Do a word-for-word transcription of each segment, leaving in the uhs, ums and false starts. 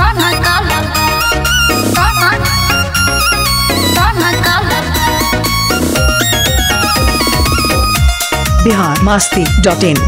बिहार मस्ती dot इन।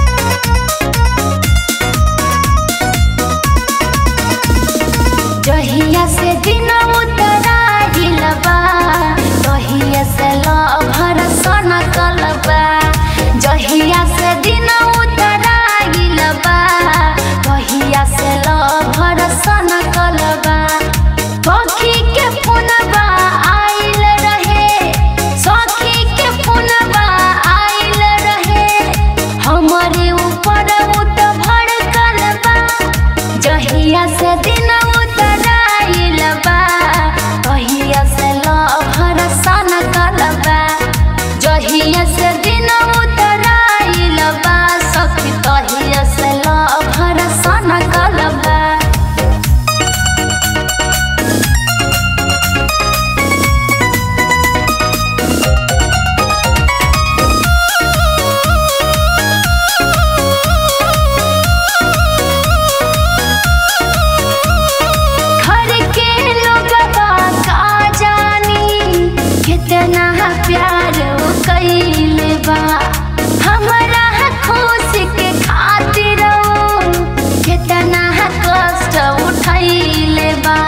जहिया से दिन उतराइल बा तहिया से लभर सनकल बा। जहिया से दिन उतराइल बा तहिया से लभर सनकल बा। सखी के फोनबा आइल रहे सखी के फोनबा आइल रहे हमरे ऊपर उत भड़कल बा। जहिया से दिन जहिया से दिन उतराइल बा सखी तहिया से लभर सनकल बा। घर के लोगबा का जानी कितना प्यार कइले बा हमरा खुशी के खातिर कितना कष्ट उठैले बा।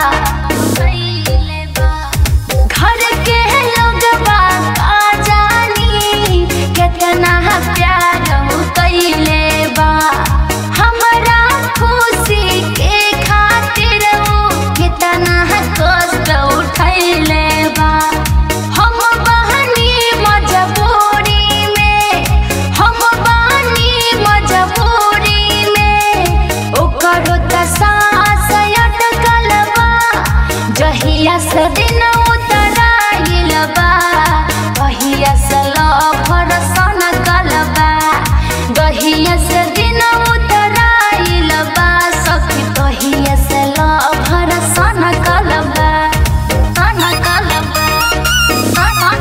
घर के लोगबा का जानी कितना प्यार कइले बा हमरा खुशी के खातिर कितना कष्ट उठैले बा। हम बहनी मजबूरी में हम बहनी मजबूरी में ओकर त सांस अटकल बा। जहिया से दिन उतराइल बा तहिया से लभर सनकल बा। जहिया से दिन उतराइल बा सखी तहिया से लभर सनकल बा सनकल बा।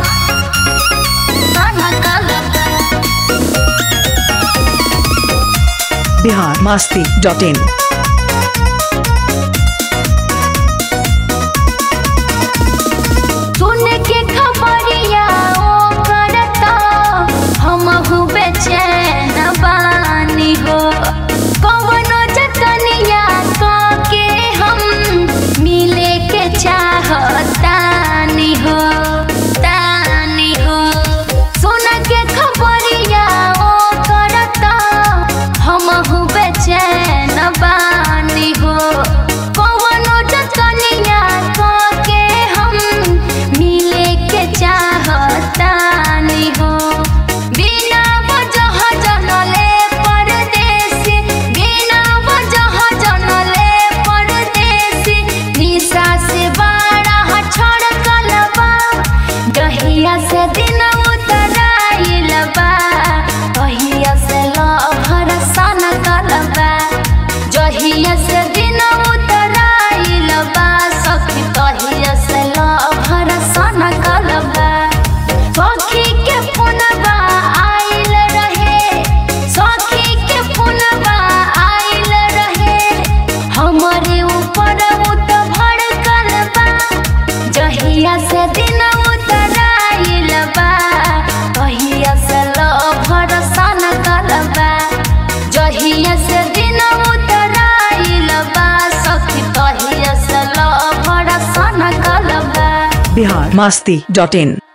बिहार मस्ती डॉट इन। सुन के खबरिया ओ करता हमहु बेचैन बानी हो। कवनो जतनिया के हम मिले के चाहतानी हो तानी हो। सुन के खबरिया ओ करता हमहु बेचैन बानी हो। कवनो जतनिया के हम मिले के चाहतानी हो। बिना वजह जनले परदेसी बिना वजह जनले परदेसी निशा से बड़ा छड़कल बा। जहिया से दिन उतराइल बा तहिया से लभर सनकल बा। जहिया से दिन उतराइल बा सखी तहिया से लभर सनकल बा। सखी के फोनबा आइल रहे सखी के फोनबा आइल रहे हमरे ऊपर उत भड़कल बा। जहिया से दिन उतराइल बा तहिया से लभर सनकल बा। जहिया से दिन उतराइल बा सखी तहिया से लभर सनकल बा। बिहार मस्ती डॉट इन।